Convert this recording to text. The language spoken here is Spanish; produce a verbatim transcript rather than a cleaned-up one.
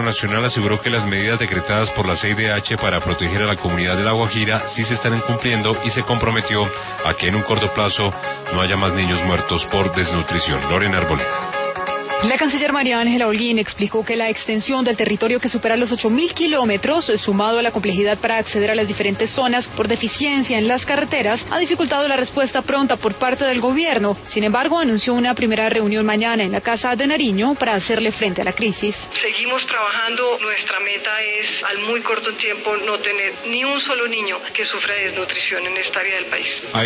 gobierno nacional aseguró que las medidas decretadas por la C I D H para proteger a la comunidad de La Guajira sí se están cumpliendo y se comprometió a que en un corto plazo no haya más niños muertos por desnutrición. Lorena Arboleda. La canciller María Ángela Holguín explicó que la extensión del territorio que supera los ocho mil kilómetros, sumado a la complejidad para acceder a las diferentes zonas por deficiencia en las carreteras, ha dificultado la respuesta pronta por parte del gobierno. Sin embargo, anunció una primera reunión mañana en la Casa de Nariño para hacerle frente a la crisis. Seguimos trabajando. Nuestra meta es, al muy corto tiempo, no tener ni un solo niño que sufra de desnutrición en esta área del país.